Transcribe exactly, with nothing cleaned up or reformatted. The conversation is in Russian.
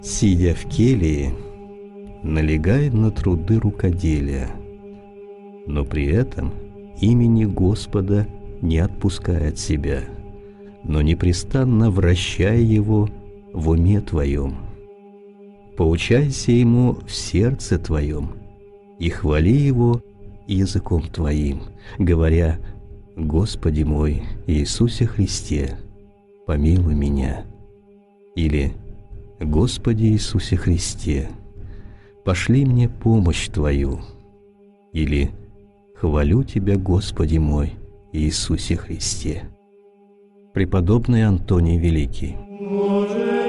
Сидя в келье, налегает на труды рукоделия, но при этом имени Господа не отпускай от себя, но непрестанно вращай его в уме твоем. Поучайся ему в сердце твоем и хвали его языком твоим, говоря: «Господи мой Иисусе Христе, помилуй меня». Или: «Господи Иисусе Христе, пошли мне помощь Твою». Или: «Хвалю Тебя, Господи мой Иисусе Христе». Преподобный Антоний Великий.